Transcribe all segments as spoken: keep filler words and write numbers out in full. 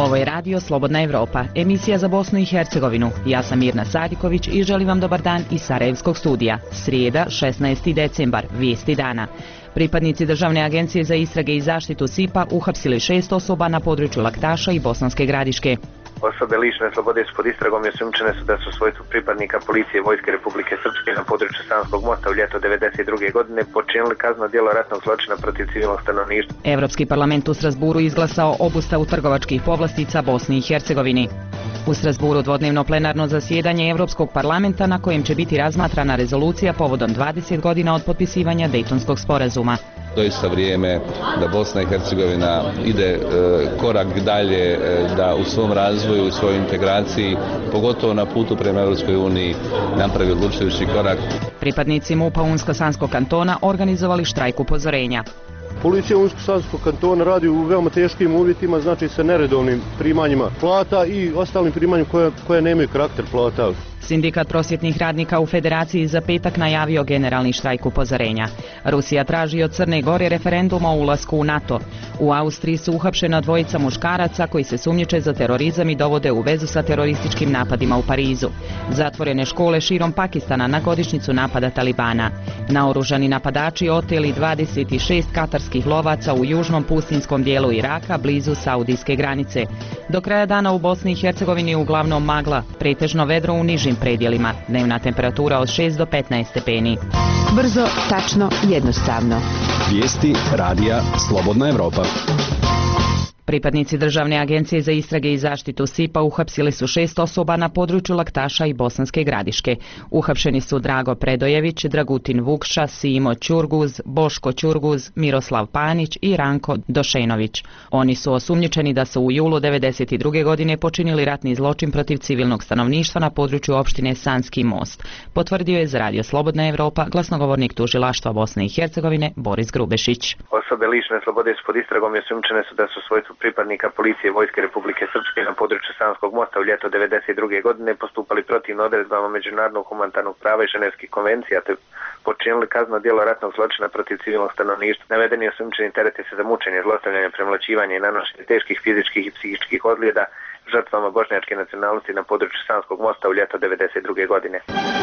Ovo je radio Slobodna Evropa, emisija za Bosnu i Hercegovinu. Ja sam Mirna Sadiković i želim vam dobar dan iz Sarajevskog studija. Srijeda, šesnaesti decembar, vijesti dana. Pripadnici Državne agencije za istrage i zaštitu S I P-a uhapsili šest osoba na području Laktaša i Bosanske Gradiške. Osobe lišene slobode su pod istragom i osumnjičene su da su u svojstvu pripadnika policije Vojske Republike Srpske na području Sanskog mosta u ljeto devedeset druge godine počinili kazneno djelo ratnog zločina protiv civilnog stanovništva. Evropski parlament u Strasburu izglasao obustavu trgovačkih povlastica Bosni i Hercegovini. U Strasburu dvodnevno plenarno zasjedanje Evropskog parlamenta na kojem će biti razmatrana rezolucija povodom dvadeset godina od potpisivanja Dejtonskog sporazuma. Doista vrijeme da Bosna i Hercegovina ide e, korak dalje, e, da u svom razvoju, u svojoj integraciji, pogotovo na putu prema Europskoj uniji, napravi odlučujući korak. Pripadnici MUP-a Unsko-Sanskog kantona organizovali štrajk upozorenja. Policija Unsko-Sanskog kantona radi u veoma teškim uvjetima, znači sa neredovnim primanjima plata i ostalim primanjima koje, koje nemaju karakter plata. Sindikat prosvjetnih radnika u Federaciji za petak najavio generalni štrajk upozorenja. Rusija traži od Crne Gore referendum o ulasku u NATO. U Austriji su uhapšena dvojica muškaraca koji se sumnjiče za terorizam i dovode u vezu sa terorističkim napadima u Parizu. Zatvorene škole širom Pakistana na godišnjicu napada Talibana. Naoružani napadači oteli dvadeset šest katarskih lovaca u južnom pustinskom dijelu Iraka blizu saudijske granice. Do kraja dana u Bosni i Hercegovini uglavnom magla, pretežno vedro u nižim predjelima. Dnevna temperatura od šest do petnaest stepeni. Brzo, tačno, jednostavno. Vijesti radija Slobodna Evropa. Pripadnici Državne agencije za istrage i zaštitu S I P-a uhapsili su šest osoba na području Laktaša i Bosanske Gradiške. Uhapšeni su Drago Predojević, Dragutin Vukša, Simo Ćurguz, Boško Ćurguz, Miroslav Panić i Ranko Došenović. Oni su osumnjičeni da su u julu devedeset druge godine počinili ratni zločin protiv civilnog stanovništva na području opštine Sanski most. Potvrdio je za radio Slobodna Evropa glasnogovornik tužilaštva Bosne i Hercegovine Boris Grubešić. Osobe lišene slobode su pod istragom i osumnjičene su da su u svojstvu pripadnika policije Vojske Republike Srpske na području Sanskog mosta u ljeto devedeset druge godine postupali protivno odredbama međunarodnog humanitarnog prava i ženevskih konvencija te počinili kazneno djelo ratnog zločina protiv civilnog stanovništva. Navedeni osumnjičeni terete se za mučenje, zlostavljanje, premlaćivanje i nanošenje teških fizičkih i psihičkih ozljeda žrtvama bošnjačke nacionalnosti na području Sanskog mosta u ljeto devedeset druge godine.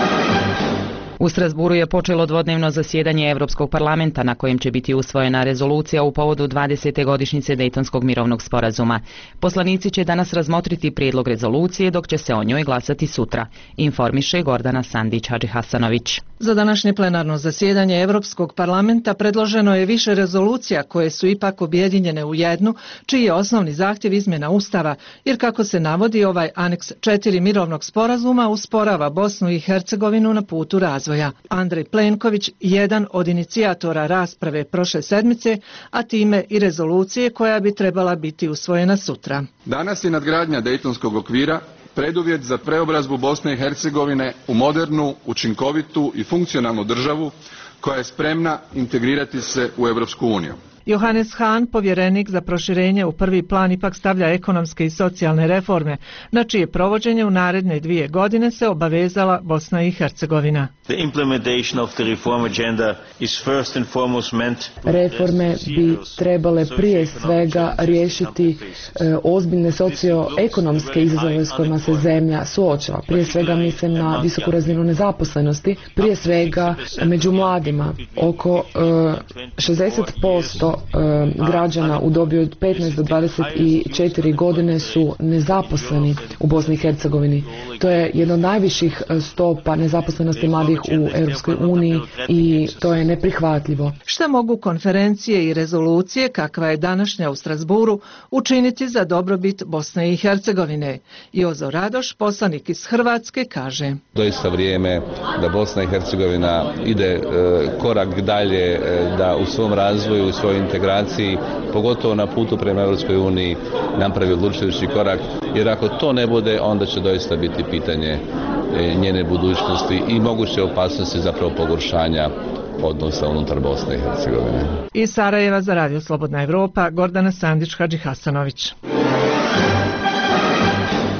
U Strasburu je počelo dvodnevno zasjedanje Evropskog parlamenta na kojem će biti usvojena rezolucija u povodu dvadesete godišnjice Dejtonskog mirovnog sporazuma. Poslanici će danas razmotriti prijedlog rezolucije dok će se o njoj glasati sutra, informiše Gordana Sandić-Hadžihasanović. Za današnje plenarno zasjedanje Evropskog parlamenta predloženo je više rezolucija koje su ipak objedinjene u jednu, čiji je osnovni zahtjev izmjena Ustava, jer kako se navodi ovaj aneks četiri mirovnog sporazuma usporava Bosnu i Hercegovinu na putu razvoja. Andrej Plenković, jedan od inicijatora rasprave prošle sedmice, a time i rezolucije koja bi trebala biti usvojena sutra. Danas je nadgradnja Dejtonskog okvira preduvjet za preobrazbu Bosne i Hercegovine u modernu, učinkovitu i funkcionalnu državu koja je spremna integrirati se u Europsku uniju. Johannes Hahn, povjerenik za proširenje, u prvi plan ipak stavlja ekonomske i socijalne reforme, na čije provođenje u naredne dvije godine se obavezala Bosna i Hercegovina. Reforme bi trebale prije svega riješiti e, ozbiljne socioekonomske izazove s kojima se zemlja suočava. Prije svega mislim na visoku razinu nezaposlenosti, prije svega među mladima. Oko e, šezdeset posto građana u dobi od petnaest do dvadeset četiri godine su nezaposleni u Bosni i Hercegovini. To je jedna od najviših stopa nezaposlenosti mladih u Europskoj uniji i to je neprihvatljivo. Šta mogu konferencije i rezolucije, kakva je današnja u Strasburu, učiniti za dobrobit Bosne i Hercegovine? Jozo Radoš, poslanik iz Hrvatske, kaže: Doista vrijeme da Bosna i Hercegovina ide e, korak dalje, e, da u svom razvoju, u svojoj integraciji, pogotovo na putu prema Europskoj uniji, napravi odlučujući korak, jer ako to ne bude, onda će doista biti pitanje njene budućnosti i moguće opasnosti zapravo pogoršanja odnosa unutar Bosne i Hercegovine. Iz Sarajeva za radio Slobodna Evropa, Gordana Sandić-Hadžihasanović.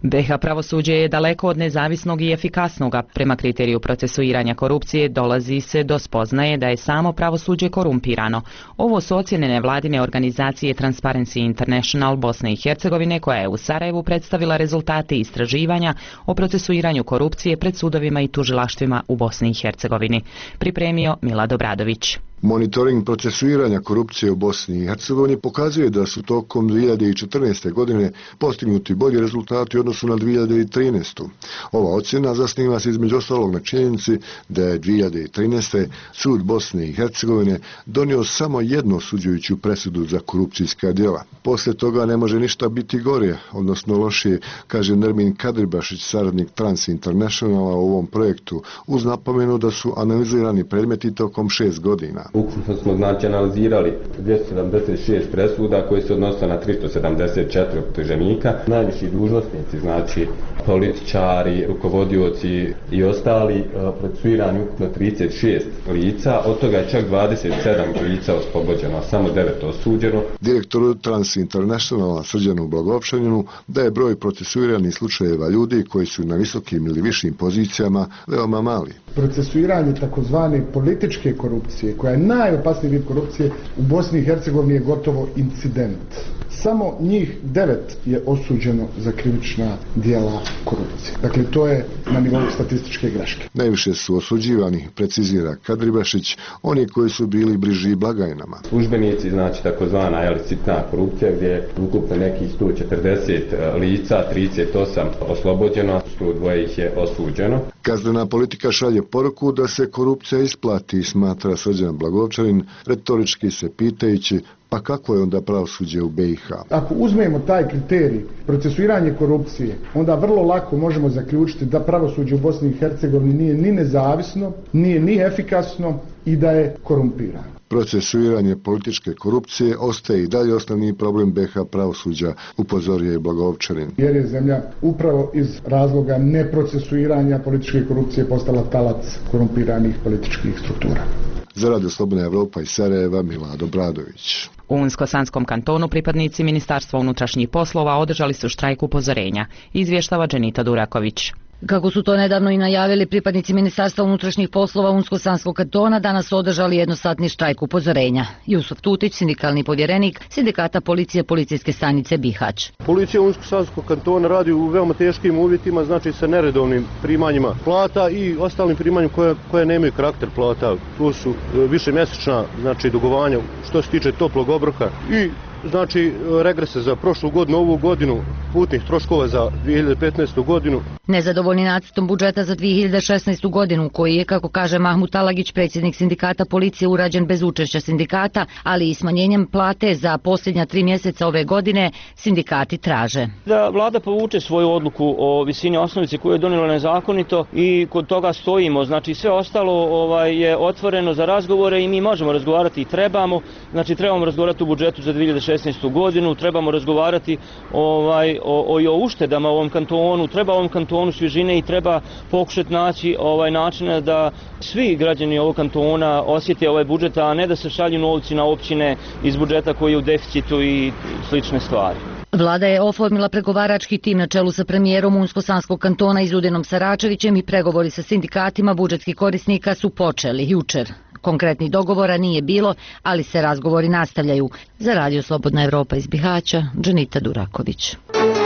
B H pravosuđe je daleko od nezavisnog i efikasnog, prema kriteriju procesuiranja korupcije dolazi se do spoznaje da je samo pravosuđe korumpirano. Ovo su ocjene nevladine organizacije Transparency International Bosne i Hercegovine, koja je u Sarajevu predstavila rezultate istraživanja o procesuiranju korupcije pred sudovima i tužilaštvima u Bosni i Hercegovini. Pripremio Milad Obradović. Monitoring procesuiranja korupcije u Bosni i Hercegovini pokazuje da su tokom dvije hiljade četrnaeste. godine postignuti bolji rezultati u odnosu na dvije hiljade trinaestu. Ova ocjena zasniva se između ostalog na činjenici da je dvije hiljade trinaeste. sud Bosne i Hercegovine donio samo jednu osuđujuću presudu za korupcijska djela. Poslije toga ne može ništa biti gore, odnosno lošije, kaže Nermin Kadribašić, saradnik Trans Internationala u ovom projektu, uz napomenu da su analizirani predmeti tokom šest godina. Ukupno smo znači analizirali dvjesto sedamdeset šest presuda koje se odnose na tristo sedamdeset četiri optuženika. Najviši dužnosnici, znači političari, rukovodioci i ostali, procesuirani ukupno trideset šest lica, od toga je čak dvadeset sedam lica oslobođeno, a samo devet osuđeno. Direktor Trans Internationala Srđanu Blagovčaninu da je broj procesuiranih slučajeva ljudi koji su na visokim ili višim pozicijama veoma mali. Procesuiranje takozvane političke korupcije, koja je najopasniji vid korupcije u Bosni i Hercegovini, je gotovo incident. Samo njih devet je osuđeno za krivična djela korupcije. Dakle, to je na nivou statističke greške. Najviše su osuđivani, precizira Kadribašić, oni koji su bili bliži blagajnama. Službenici, znači takozvana jel, sitna korupcija, gdje je ukupno nekih sto četrdeset lica, trideset osam oslobođeno, sto dva ih je osuđeno. Kaznena politika šalje poruku da se korupcija isplati, smatra Srđan Blagovčanin, retorički se pitajući pa kako je onda pravosuđe u B i H? Ako uzmemo taj kriterij procesuiranje korupcije, onda vrlo lako možemo zaključiti da pravosuđe u Bosni i Hercegovini nije ni nezavisno, nije ni efikasno i da je korumpirano. Procesuiranje političke korupcije ostaje i dalje osnovni problem B H pravosuđa, upozorio je Blagovčanin. Jer je zemlja upravo iz razloga neprocesuiranja političke korupcije postala talac korumpiranih političkih struktura. Za Radio Slobodna Evropa iz Sarajeva, Milad Obradović. U Unsko-Sanskom kantonu pripadnici Ministarstva unutrašnjih poslova održali su štrajk upozorenja, izvještava Dženita Duraković. Kako su to nedavno i najavili pripadnici Ministarstva unutrašnjih poslova Unsko-Sanskog kantona, danas su održali jednosatni štrajk upozorenja. Jusuf Tutić, sindikalni povjerenik Sindikata policije policijske stanice Bihać. Policija Unsko-Sanskog kantona radi u veoma teškim uvjetima, znači sa neredovnim primanjima plata i ostalim primanjima koje, koje nemaju karakter plata. Tu su višemjesečna, znači, dugovanja što se tiče toplog obroka i znači regrese za prošlu godinu, ovu godinu, putnih troškova za dvije hiljade petnaestu. godinu. Nezadovoljni nacrtom budžeta za dvije hiljade šesnaestu. godinu, koji je, kako kaže Mahmut Alagić, predsjednik Sindikata policije, urađen bez učešća sindikata, ali i smanjenjem plate za posljednja tri mjeseca ove godine, sindikati traže da vlada povuče svoju odluku o visini osnovice koju je donijela nezakonito i kod toga stojimo. Znači sve ostalo ovaj, je otvoreno za razgovore i mi možemo razgovarati i trebamo. Znači trebamo razgovarati o budžetu za dvije hiljade šesnaestu. godinu, trebamo razgovarati ovaj, o, o, i o uštedama u ovom kantonu, treba ovom kantonu svježine i treba pokušati naći ovaj način da svi građani ovog kantona osjete ovaj budžet, a ne da se šalju novci na općine iz budžeta koji je u deficitu i slične stvari. Vlada je oformila pregovarački tim na čelu sa premijerom Unsko-Sanskog kantona Izudinom Saračevićem i pregovori sa sindikatima budžetskih korisnika su počeli jučer. Konkretnih dogovora nije bilo, ali se razgovori nastavljaju. Za Radio Slobodna Evropa iz Bihaća, Dženita Duraković.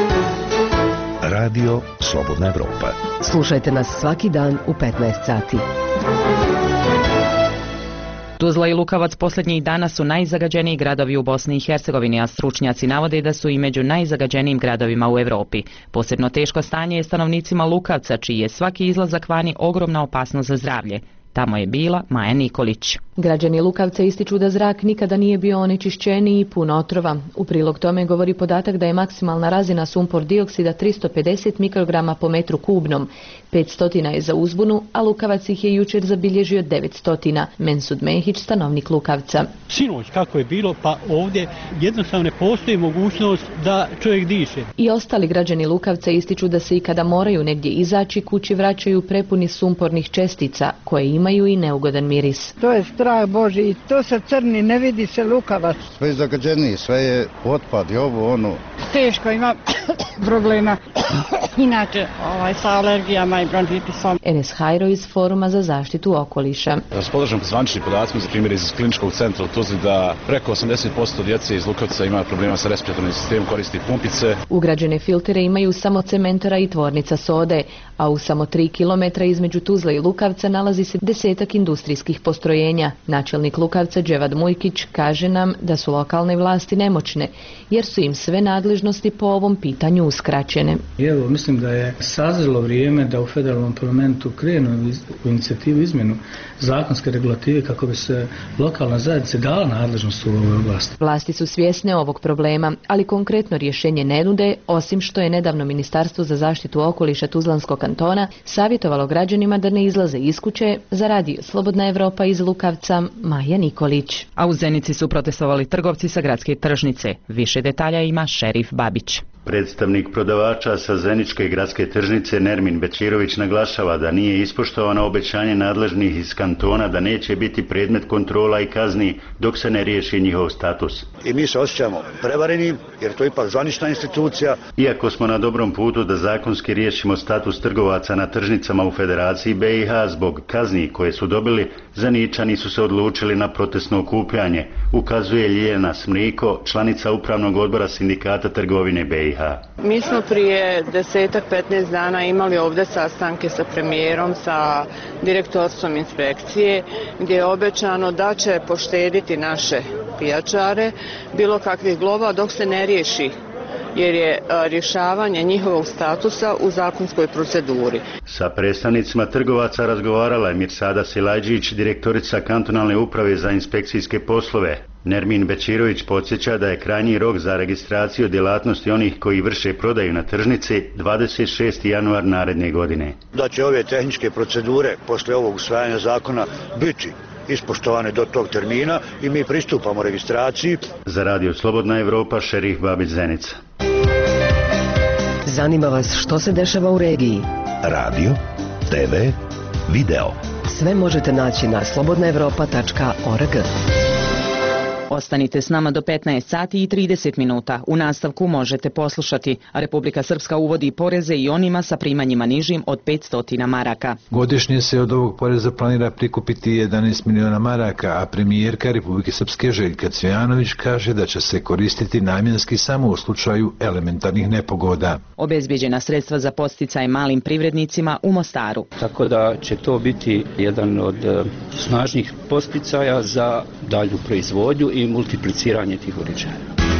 Radio Slobodna Evropa. Slušajte nas svaki dan u petnaest sati. Tuzla i Lukavac posljednjih dana su najzagađeniji gradovi u Bosni i Hercegovini, a stručnjaci navode da su i među najzagađenijim gradovima u Europi. Posebno teško stanje je stanovnicima Lukavca, čiji je svaki izlazak vani ogromna opasnost za zdravlje. Tamo je bila Maja Nikolić. Građani Lukavca ističu da zrak nikada nije bio onečišćeniji i pun otrova. U prilog tome govori podatak da je maksimalna razina sumpor dioksida tristo pedeset mikrograma po metru kubnom. petsto je za uzbunu, a Lukavac ih je jučer zabilježio devetsto. Mensud Mehić, stanovnik Lukavca. Sinoć kako je bilo, pa ovdje jednostavno ne postoji mogućnost da čovjek diše. I ostali građani Lukavca ističu da se i kada moraju negdje izaći, kući vraćaju prepuni sumpornih čestica koje ima imaju i neugodan miris. To je strah Boži i to se crni, ne vidi se lukavac. Sve je zagađeniji, sve je otpad i ovo ono. Teško ima problema. Inače, ovaj, sa alergijama i bronhitisom. Enes Hajro iz Foruma za zaštitu okoliša. Raspolažem zvaničnim podacima, za primjer iz kliničkog centra u Tuzli, da preko osamdeset posto djece iz Lukovca ima problema sa respiratornim sistemom, koristi pumpice. Ugrađene filtere imaju samo cementara i tvornica sode, a u samo tri kilometra između Tuzle i Lukavca nalazi se desetak industrijskih postrojenja. Načelnik Lukavca Dževad Mujkić kaže nam da su lokalne vlasti nemoćne, jer su im sve nadležnosti po ovom pitanju uskraćene. Evo, mislim da je sazrelo vrijeme da u federalnom parlamentu krenu u inicijativu izmjenu zakonske regulative kako bi se lokalna zajednica dala nadležnost u ovoj oblasti. Vlasti su svjesne ovog problema, ali konkretno rješenje ne nude, osim što je nedavno Ministarstvo za zaštitu okoliša Tuzlanskog kantona savjetovalo građanima da ne izlaze iz kuće. Za radio Slobodna Evropa iz Lukavca, Maja Nikolić. A u Zenici su protestovali trgovci sa gradske tržnice. Više detalja ima Šerif Babić. Predstavnik prodavača sa Zeničke gradske tržnice Nermin Bečirović naglašava da nije ispoštovano obećanje nadležnih iz kantona da neće biti predmet kontrola i kazni dok se ne riješi njihov status. I mi se osjećamo prevareni jer to je ipak zvanična institucija. Iako smo na dobrom putu da zakonski riješimo status trgovaca na tržnicama u Federaciji B i H zbog kazni koje su dobili, Zeničani su se odlučili na protestno okupljanje, ukazuje Ljiljana Smriko, članica upravnog odbora sindikata trgovine B i H. Mi smo prije desetak, petnaest dana imali ovdje sastanke sa premijerom, sa direktorstvom inspekcije, gdje je obećano da će poštediti naše pijačare bilo kakvih globa dok se ne riješi, jer je rješavanje njihovog statusa u zakonskoj proceduri. Sa predstavnicima trgovaca razgovarala je Mirsada Silajđić, direktorica kantonalne uprave za inspekcijske poslove. Nermin Bečirović podsjeća da je krajnji rok za registraciju djelatnosti onih koji vrše prodaju na tržnici dvadeset šesti januar naredne godine. Da će ove tehničke procedure posle ovog usvajanja zakona biti ispoštovane do tog termina i mi pristupamo registraciji. Za radio Slobodna Evropa, Šerif Babić, Zenica. Zanima vas što se dešava u regiji? Radio, te ve, video. Sve možete naći na slobodna evropa tačka org. Ostanite s nama do petnaest sati i trideset minuta. U nastavku možete poslušati. Republika Srpska uvodi poreze i onima sa primanjima nižim od petsto maraka. Godišnje se od ovog poreza planira prikupiti jedanaest miliona maraka, a premijerka Republike Srpske Željka Cvijanović kaže da će se koristiti namjenski samo u slučaju elementarnih nepogoda. Obezbijeđena sredstva za podsticaj malim privrednicima u Mostaru. Tako da će to biti jedan od snažnih podsticaja za dalju proizvodnju i multipliciranje tih uređaja.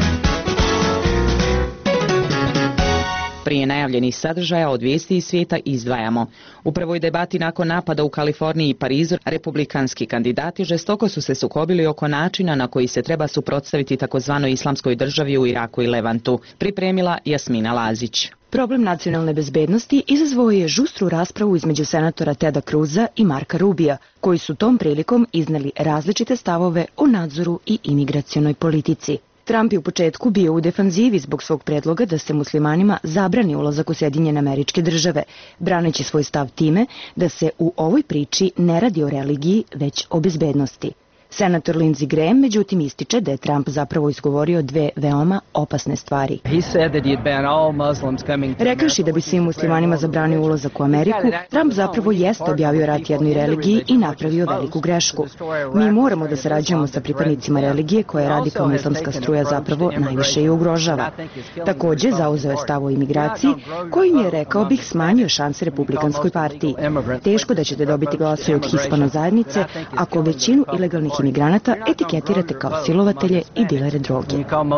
Prije najavljenih sadržaja od vijesti iz svijeta izdvajamo. U prvoj debati nakon napada u Kaliforniji i Parizu, republikanski kandidati žestoko su se sukobili oko načina na koji se treba suprotstaviti takozvanoj islamskoj državi u Iraku i Levantu, pripremila Jasmina Lazić. Problem nacionalne bezbednosti izazvao je žustru raspravu između senatora Teda Cruza i Marka Rubija, koji su tom prilikom izneli različite stavove o nadzoru i imigracionoj politici. Trump je u početku bio u defanzivi zbog svog predloga da se muslimanima zabrani ulazak u Sjedinjene Američke Države, braneći svoj stav time da se u ovoj priči ne radi o religiji, već o bezbednosti. Senator Lindsey Graham međutim ističe da je Trump zapravo izgovorio dve veoma opasne stvari. Rekavši da bi svim muslimanima zabranio ulazak u Ameriku, Trump zapravo jeste objavio rat jednoj religiji i napravio veliku grešku. Mi moramo da sarađujemo sa pripadnicima religije koje radikalna islamska struja zapravo najviše i ugrožava. Također zauzeo je stav o imigraciji kojim je, rekao bih, smanjio šanse Republikanskoj partiji. Teško da ćete dobiti glasove od hispano zajednice ako većinu ilegalnih imigranata etiketirate kao silovatelje i dilere droge.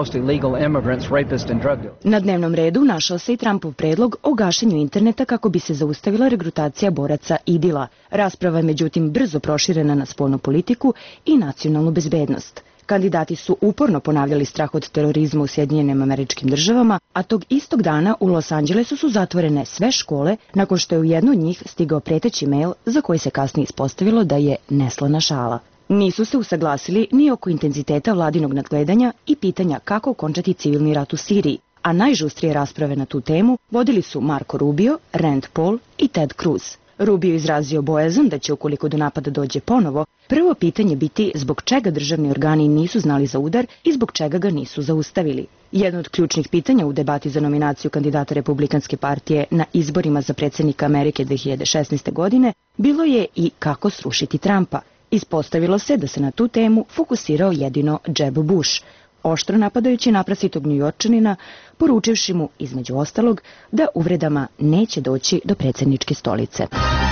Na dnevnom redu našao se i Trumpov predlog o gašenju interneta kako bi se zaustavila regrutacija boraca IDIL-a. Rasprava je međutim brzo proširena na spoljnu politiku i nacionalnu bezbednost. Kandidati su uporno ponavljali strah od terorizma u Sjedinjenim Američkim Državama, a tog istog dana u Los Angelesu su zatvorene sve škole nakon što je u jednu od njih stigao preteći mail za koji se kasnije ispostavilo da je neslana šala. Nisu se usaglasili ni oko intenziteta vladinog nadgledanja i pitanja kako okončati civilni rat u Siriji, a najžustrije rasprave na tu temu vodili su Marco Rubio, Rand Paul i Ted Cruz. Rubio izrazio bojazan da će, ukoliko do napada dođe ponovo, prvo pitanje biti zbog čega državni organi nisu znali za udar i zbog čega ga nisu zaustavili. Jedno od ključnih pitanja u debati za nominaciju kandidata Republikanske partije na izborima za predsjednika Amerike dve hiljade šesnaeste. godine bilo je i kako srušiti Trumpa. Ispostavilo se da se na tu temu fokusirao jedino Jeb Bush, oštro napadajući naprasitog Njujorčanina, poručivši mu, između ostalog, da uvredama neće doći do predsjedničke stolice.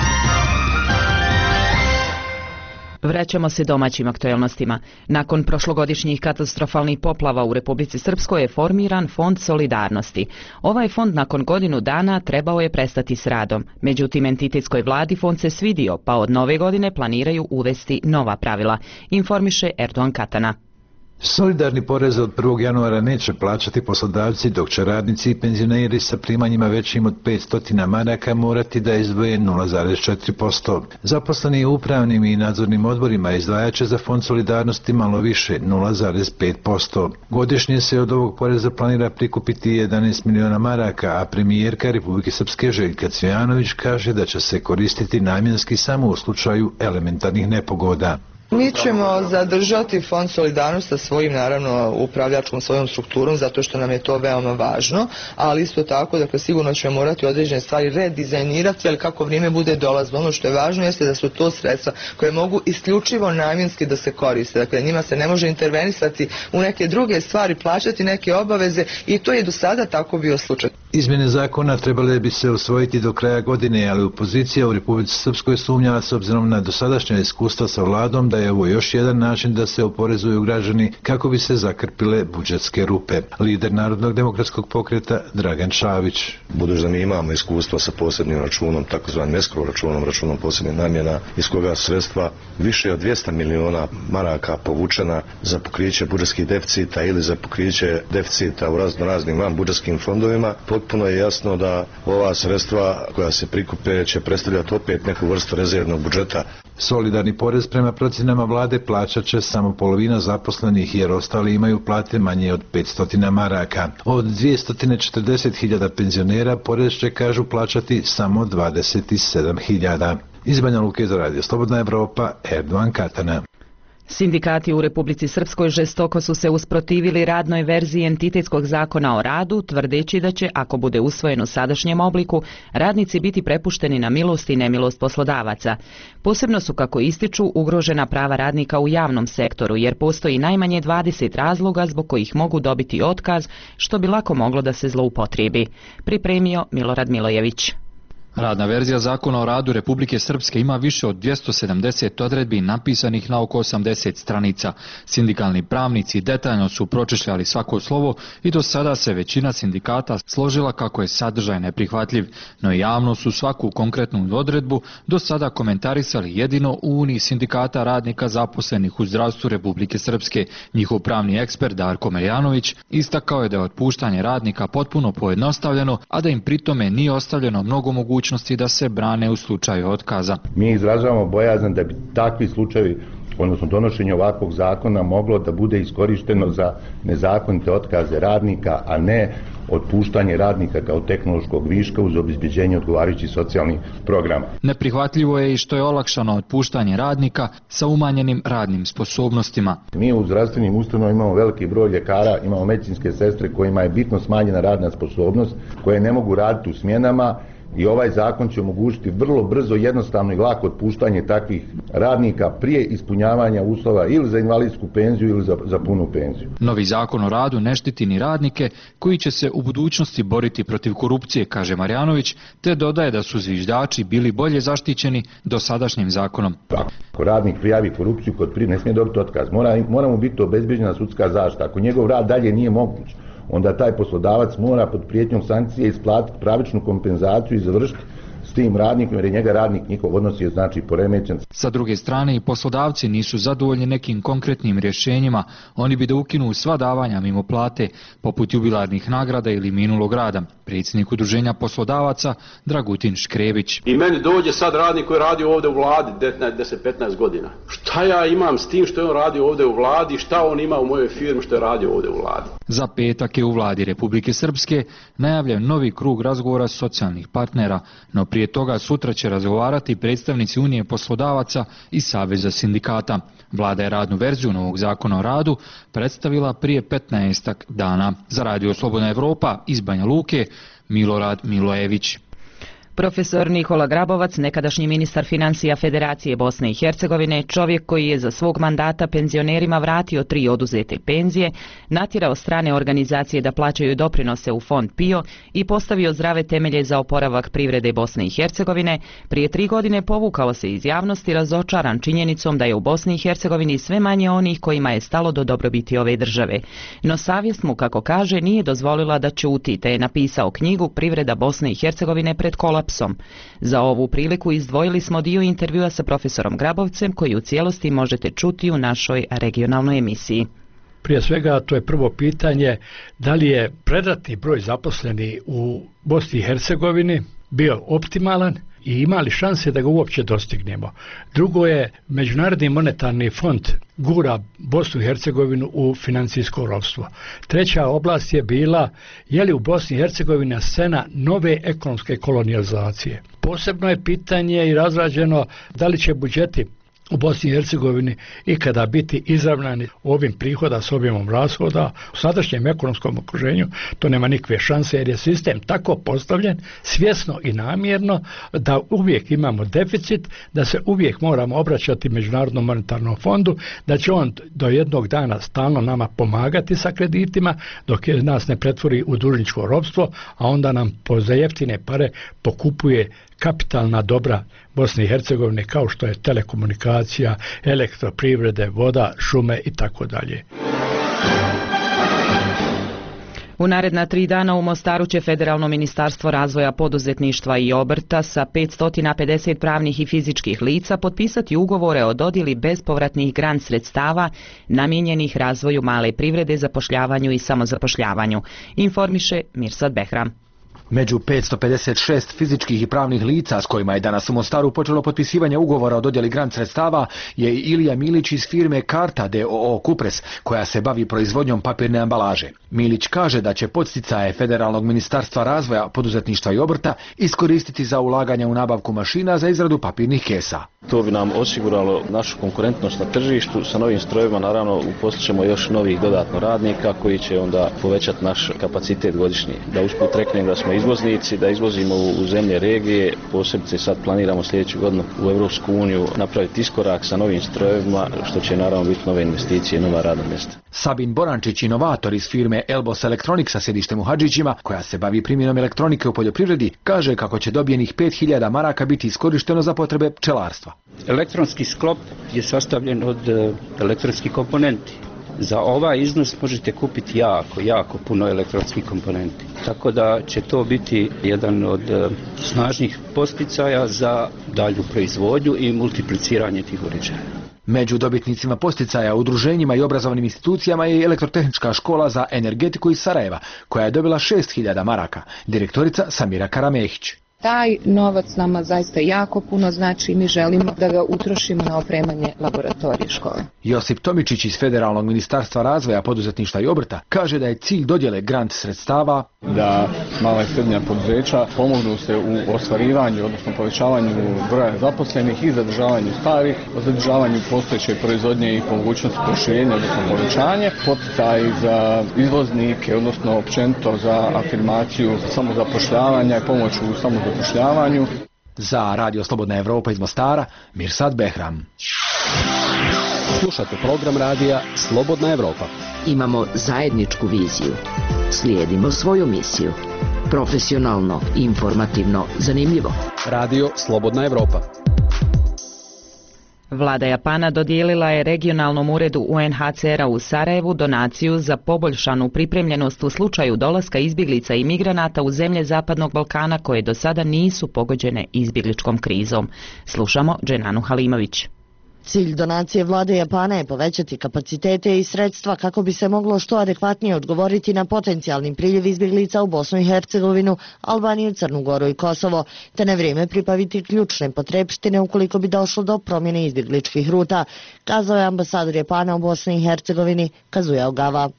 Vraćamo se domaćim aktuelnostima. Nakon prošlogodišnjih katastrofalnih poplava u Republici Srpskoj je formiran Fond solidarnosti. Ovaj fond nakon godinu dana trebao je prestati s radom. Međutim, entitetskoj vladi fond se svidio, pa od nove godine planiraju uvesti nova pravila, informiše Erdogan Katana. Solidarni porez od prvog januara neće plaćati poslodavci, dok će radnici i penzioneri sa primanjima većim od petsto maraka morati da izdvoje nula zarez četiri posto. Zaposleni u upravnim i nadzornim odborima izdvajat će za fond solidarnosti malo više, nula zarez pet posto. Godišnje se od ovog poreza planira prikupiti jedanaest miliona maraka, a premijerka Republike Srpske Željka Cvijanović kaže da će se koristiti namjenski samo u slučaju elementarnih nepogoda. Mi ćemo zadržati fond solidarnosti sa svojim, naravno, upravljačkom svojom strukturom, zato što nam je to veoma važno, ali isto tako, dakle, sigurno ćemo morati određene stvari redizajnirati, ali kako vrijeme bude dolazilo. Ono što je važno jeste da su to sredstva koje mogu isključivo namjenski da se koriste. Dakle, njima se ne može intervenisati u neke druge stvari, plaćati neke obaveze i to je do sada tako bio slučaj. Izmjene zakona trebale bi se usvojiti do kraja godine, ali opozicija u Republici Srpskoj sumnjava s obzirom na dosadašnja iskustva sa vladom da je ovo još jedan način da se oporezuju građani kako bi se zakrpile budžetske rupe. Lider Narodnog demokratskog pokreta Dragan Čavić. Budući da mi imamo iskustva sa posebnim računom, takozvanim escrow računom, računom posebne namjena, iz koga sredstva više od dvjesto miliona maraka povučena za pokriće budžetskih deficita ili za pokriće deficita u razno raznim van budžetskim fondovima, potpuno je jasno da ova sredstva koja se prikupe će predstavljati opet neku vrstu rezervnog budžeta. Solidarni porez prema procjenama vlade plaćat će samo polovina zaposlenih jer ostali imaju plate manje od petsto maraka. Od dvjesto četrdeset hiljada penzionera porez će, kažu, plaćati samo dvadeset sedam hiljada. Iz Banja Luke za Radio Slobodna Evropa, Erdogan Katana. Sindikati u Republici Srpskoj žestoko su se usprotivili radnoj verziji entitetskog zakona o radu, tvrdeći da će, ako bude usvojen u sadašnjem obliku, radnici biti prepušteni na milost i nemilost poslodavaca. Posebno su, kako ističu, ugrožena prava radnika u javnom sektoru, jer postoji najmanje dvadeset razloga zbog kojih mogu dobiti otkaz, što bi lako moglo da se zloupotrijebi. Pripremio Milorad Milojević. Radna verzija zakona o radu Republike Srpske ima više od dvjesto sedamdeset odredbi napisanih na oko osamdeset stranica. Sindikalni pravnici detaljno su pročešljali svako slovo i do sada se većina sindikata složila kako je sadržaj neprihvatljiv, no javno su svaku konkretnu odredbu do sada komentarisali jedino u Uniji sindikata radnika zaposlenih u zdravstvu Republike Srpske. Njihov pravni ekspert Darko Meljanović istakao je da je otpuštanje radnika potpuno pojednostavljeno, a da im pritome nije ostavljeno mnogo mogućnosti da se brane u slučaju otkaza. Mi izražavamo bojazan da bi takvi slučajevi, odnosno donošenje ovakvog zakona, moglo da bude iskorišteno za nezakonite otkaze radnika, a ne otpuštanje radnika kao tehnološkog viška uz obezbeđenje odgovarajućih socijalnih programa. Neprihvatljivo je i što je olakšano otpuštanje radnika sa umanjenim radnim sposobnostima. Mi u zdravstvenim ustanovama imamo veliki broj ljekara, imamo medicinske sestre kojima je bitno smanjena radna sposobnost, koje ne mogu raditi u smjenama, i ovaj zakon će omogućiti vrlo brzo, jednostavno i lako otpuštanje takvih radnika prije ispunjavanja uslova ili za invalidsku penziju ili za, za punu penziju. Novi zakon o radu ne štiti ni radnike koji će se u budućnosti boriti protiv korupcije, kaže Marjanović, te dodaje da su zviždači bili bolje zaštićeni dosadašnjim zakonom. Ako radnik prijavi korupciju kod prije, ne smije dobiti otkaz, mora, mora mu biti obezbeđena sudska zaštita. Ako njegov rad dalje nije moguć, onda taj poslodavac mora pod prijetnjom sankcije isplatiti pravičnu kompenzaciju i završiti s tim radnikom, jer je njega radnik, njihov odnos je znači poremećen. Sa druge strane, i poslodavci nisu zadovoljni nekim konkretnim rješenjima. Oni bi da ukinu sva davanja mimo plate, poput jubilarnih nagrada ili minulog rada. Predsjednik udruženja poslodavaca Dragutin Škrebić. I meni dođe sad radnik koji radi ovdje u vladi deset petnaest godina. Šta ja imam s tim što je on radio ovdje u vladi, šta on ima u mojoj firmi što je radio ovdje u vladi? Za petak je u vladi Republike Srpske najavljen novi krug razgovora socijalnih partnera, no prije Prije toga sutra će razgovarati predstavnici Unije poslodavaca i Saveza sindikata. Vlada je radnu verziju novog zakona o radu predstavila prije petnaestak dana. Za Radio Slobodna Evropa iz Banja Luke, Milorad Milojević. Profesor Nikola Grabovac, nekadašnji ministar financija Federacije Bosne i Hercegovine, čovjek koji je za svog mandata penzionerima vratio tri oduzete penzije, natjerao strane organizacije da plaćaju doprinose u fond P I O i postavio zdrave temelje za oporavak privrede Bosne i Hercegovine, prije tri godine povukao se iz javnosti razočaran činjenicom da je u Bosni i Hercegovini sve manje onih kojima je stalo do dobrobiti ove države. No savjest mu, kako kaže, nije dozvolila da ćuti, te je napisao knjigu Privreda Bosne i Hercegovine pred kolapsom. Za ovu priliku izdvojili smo dio intervjua sa profesorom Grabovcem koji u cijelosti možete čuti u našoj regionalnoj emisiji. Prije svega to je prvo pitanje da li je predatni broj zaposlenih u Bosni i Hercegovini bio optimalan i ima li šanse da ga uopće dostignemo. Drugo je, Međunarodni monetarni fond gura Bosnu i Hercegovinu u financijsko ropstvo. Treća oblast je bila je li u Bosni i Hercegovini scena nove ekonomske kolonizacije. Posebno je pitanje i razrađeno da li će budžeti u Bosni i Hercegovini ikada biti izravnani ovim prihoda s objemom rashoda. U sadašnjem ekonomskom okruženju to nema nikakve šanse jer je sistem tako postavljen svjesno i namjerno da uvijek imamo deficit, da se uvijek moramo obraćati Međunarodnom monetarnom fondu, da će on do jednog dana stalno nama pomagati sa kreditima dok je nas ne pretvori u dužničko ropstvo, a onda nam po za jeftine pare pokupuje kapitalna dobra Bosne i Hercegovine kao što je telekomunikacija, elektroprivrede, voda, šume i tako dalje. U naredna tri dana u Mostaru će Federalno ministarstvo razvoja poduzetništva i obrta sa petsto pedeset pravnih i fizičkih lica potpisati ugovore o dodjeli bespovratnih grant sredstava namijenjenih razvoju male privrede, zapošljavanju i samozapošljavanju, informiše Mirsad Behram. Među petsto pedeset šest fizičkih i pravnih lica s kojima je danas u Mostaru počelo potpisivanje ugovora o dodjeli grant sredstava je i Ilija Milić iz firme Karta d o o Kupres, koja se bavi proizvodnjom papirne ambalaže. Milić kaže da će podsticaje Federalnog ministarstva razvoja poduzetništva i obrta iskoristiti za ulaganje u nabavku mašina za izradu papirnih kesa. To bi nam osiguralo našu konkurentnost na tržištu. Sa novim strojevima naravno uposlićemo još novih dodatno radnika koji će onda povećati naš kapacitet godišnji. Da usput reknem da smo izvoznici, da izvozimo u zemlje regije, posebice sad planiramo sljedeću godinu u Europsku uniju napraviti iskorak sa novim strojevima, što će naravno biti nove investicije i nova radna mjesta. Sabin Borančić, inovator iz firme Elbos Electronics sa sjedištem u Hadžićima, koja se bavi primjenom elektronike u poljoprivredi, kaže kako će dobijenih pet hiljada maraka biti iskorišteno za potrebe pčelarstva. Elektronski sklop je sastavljen od elektronskih komponenti. Za ovaj iznos možete kupiti jako, jako puno elektronskih komponenti. Tako da će to biti jedan od snažnih posticaja za dalju proizvodnju i multipliciranje tih uređaja. Među dobitnicima posticaja, udruženjima i obrazovnim institucijama je i Elektrotehnička škola za energetiku iz Sarajeva, koja je dobila šest hiljada maraka, direktorica Samira Karamehić. Taj novac nama zaista jako puno znači i mi želimo da ga utrošimo na opremanje laboratorije škole. Josip Tomičić iz Federalnog ministarstva razvoja poduzetništva i obrta kaže da je cilj dodjele grant sredstava da mala i srednja poduzeća pomognu se u ostvarivanju, odnosno povećavanju broja zaposlenih i zadržavanju starih, o zadržavanju postojeće proizvodnje i po mogućnosti proširenja, odnosno povećanje, poticaji za izvoznike, odnosno općenito za afirmaciju samozapošljavanja i pomoć u samozapošljavanju. Zapošljavanju. Za Radio Slobodna Evropa iz Mostara, Mirsad Behram. Slušate program radija Slobodna Evropa. Imamo zajedničku viziju. Slijedimo svoju misiju. Profesionalno, informativno, zanimljivo. Radio Slobodna Evropa. Vlada Japana dodijelila je regionalnom uredu U N H C R-a u Sarajevu donaciju za poboljšanu pripremljenost u slučaju dolaska izbjeglica i migranata u zemlje Zapadnog Balkana koje do sada nisu pogođene izbjegličkom krizom. Slušamo Dženanu Halimović. Cilj donacije vlade Japana je povećati kapacitete i sredstva kako bi se moglo što adekvatnije odgovoriti na potencijalni priljev izbjeglica u Bosnu i Hercegovinu, Albaniju, Crnu Goru i Kosovo, te na vrijeme pribaviti ključne potrepštine ukoliko bi došlo do promjene izbjegličkih ruta, kazao je ambasador Japana u Bosni i Hercegovini Kazuya Ogawa.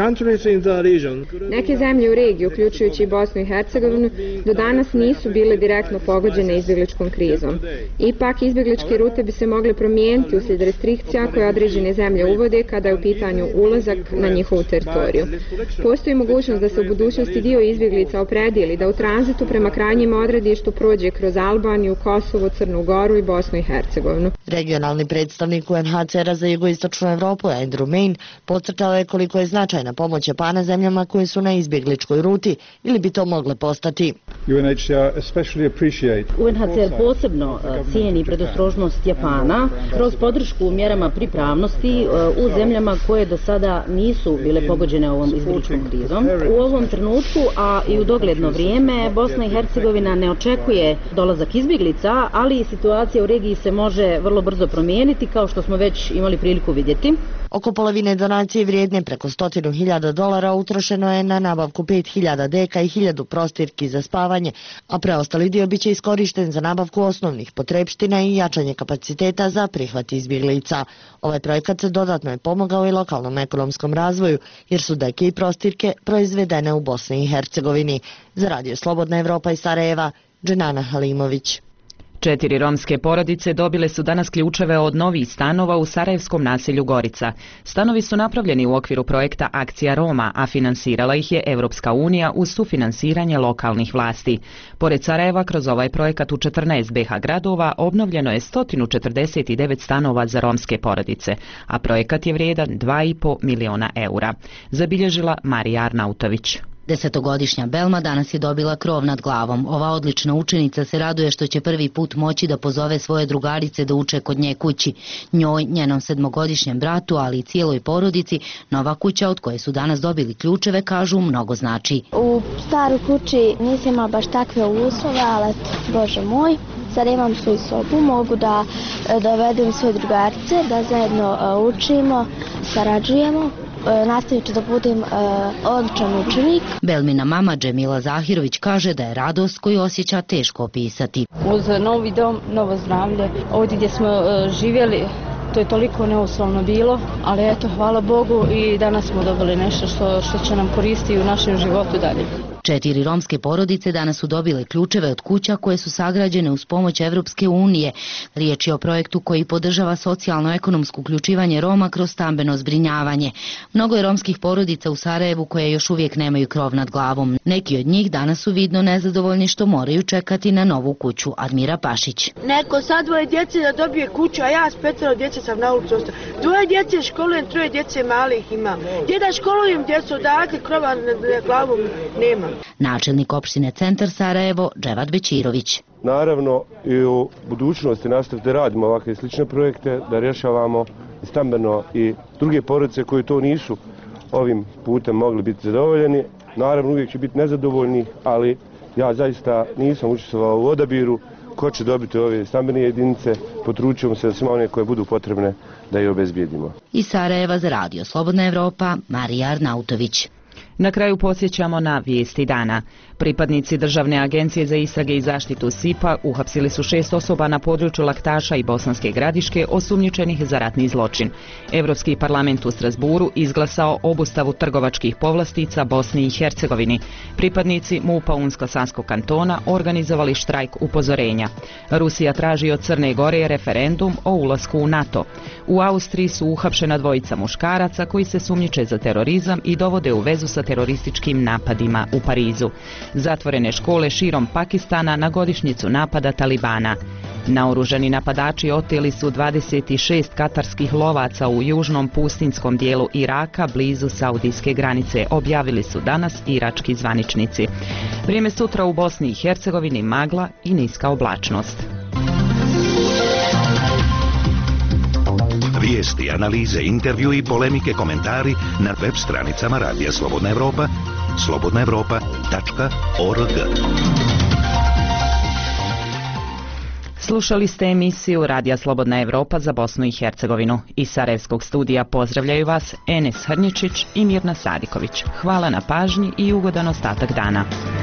Neke zemlje u regiji, uključujući Bosnu i Hercegovinu, do danas nisu bile direktno pogođene izbjegličkom krizom. Ipak, izbjegličke rute bi se mogle promijeniti uslijed restrikcija koje određene zemlje uvode kada je u pitanju ulazak na njihovu teritoriju. Postoji mogućnost da se u budućnosti dio izbjeglica opredijeli da u tranzitu prema krajnjem odredištu prođe kroz Albaniju, Kosovo, Crnu Goru i Bosnu i Hercegovinu. Regionalni predstavnik U N H C R-a za jugoistočnu Europu, Andrew Main, podcrtao je koliko je značajna pomoć Japana zemljama koje su na izbjegličkoj ruti ili bi to mogle postati. U N H C R posebno cijeni predostrožnost Japana kroz podršku mjerama pripravnosti u zemljama koje do sada nisu bile pogođene ovom izbjegličkom krizom. U ovom trenutku, a i u dogledno vrijeme, Bosna i Hercegovina ne očekuje dolazak izbjeglica, ali i situacija u regiji se može vrlo brzo promijeniti, kao što smo već imali priliku vidjeti. Oko polovine donacije vrijedne preko stotinu hiljada dolara utrošeno je na nabavku pet hiljada deka i hiljadu prostirki za spavanje, a preostali dio biće iskorišten za nabavku osnovnih potrepština i jačanje kapaciteta za prihvat izbjeglica. Ovaj projekat dodatno je pomogao i lokalnom ekonomskom razvoju, jer su deke i prostirke proizvedene u Bosni i Hercegovini. Za Radio Slobodna Evropa iz Sarajeva, Dženana Halimović. Četiri romske porodice dobile su danas ključeve od novih stanova u sarajevskom naselju Gorica. Stanovi su napravljeni u okviru projekta Akcija Roma, a finansirala ih je Evropska unija uz sufinansiranje lokalnih vlasti. Pored Sarajeva, kroz ovaj projekat u četrnaest B H gradova obnovljeno je sto četrdeset devet stanova za romske porodice, a projekat je vrijedan dva i po miliona eura. Zabilježila Marija Arnautović. Desetogodišnja Belma danas je dobila krov nad glavom. Ova odlična učenica se raduje što će prvi put moći da pozove svoje drugarice da uče kod nje kući. Njoj, njenom sedmogodišnjem bratu, ali i cijeloj porodici, nova kuća od koje su danas dobili ključeve, kažu, mnogo znači. U staroj kući nisam imala baš takve uslove, ali Bože moj, sad imam svoju sobu, mogu da dovedem svoje drugarice, da zajedno učimo, sarađujemo. Nastavit ću da budem uh, odličan učenik. Belmina mama Džemila Zahirović kaže da je radost koju osjeća teško opisati. Uz novi dom, novo zdravlje, ovdje gdje smo uh, živjeli, to je toliko neuslovno bilo, ali eto, hvala Bogu i danas smo dobili nešto što, što će nam koristiti u našem životu dalje. Četiri romske porodice danas su dobile ključeve od kuća koje su sagrađene uz pomoć Evropske unije. Riječ je o projektu koji podržava socijalno-ekonomsko uključivanje Roma kroz stambeno zbrinjavanje. Mnogo je romskih porodica u Sarajevu koje još uvijek nemaju krov nad glavom. Neki od njih danas su vidno nezadovoljni što moraju čekati na novu kuću. Admira Pašić. Neko sad dvoje djece da dobije kuću, a ja s petero djece sam na ulicu ostao. Dvoje djece školujem, troje djece malih imam. Gdje da školujem djecu, odakle krova nad glavom nema. Načelnik opštine Centar Sarajevo, Dževad Bećirović. Naravno i u budućnosti nastaviti da radimo ovakve slične projekte, da rješavamo stambeno i druge porodice koje to nisu ovim putem mogli biti zadovoljeni. Naravno uvijek će biti nezadovoljni, ali ja zaista nisam učestvovao u odabiru ko će dobiti ove stambene jedinice, potručujemo se da svima one koje budu potrebne da ih obezbijedimo. Iz Sarajeva za Radio Slobodna Evropa, Marija Arnautović. Na kraju podsjećamo na vijesti dana. Pripadnici Državne agencije za istrage i zaštitu S I P-a uhapsili su šest osoba na području Laktaša i Bosanske Gradiške osumnjičenih za ratni zločin. Europski parlament u Strasburu izglasao obustavu trgovačkih povlastica Bosni i Hercegovini. Pripadnici MUP-a Unsko-Sanskog kantona organizovali štrajk upozorenja. Rusija traži od Crne Gore referendum o ulasku u NATO. U Austriji su uhapšena dvojica muškaraca koji se sumnjiče za terorizam i dovode u vezu sa terorističkim napadima u Parizu. Zatvorene škole širom Pakistana na godišnjicu napada Talibana. Naoružani napadači oteli su dvadeset šest katarskih lovaca u južnom pustinskom dijelu Iraka blizu saudijske granice, objavili su danas irački zvaničnici. Vrijeme sutra u Bosni i Hercegovini magla i niska oblačnost. Vijesti, analize, intervju i polemike, komentari na web stranicama Radija Slobodna Evropa, slobodna evropa tačka org. Slušali ste emisiju Radija Slobodna Evropa za Bosnu i Hercegovinu. Iz Sarajevskog studija pozdravljaju vas Enes Hrnječić i Mirna Sadiković. Hvala na pažnji i ugodan ostatak dana.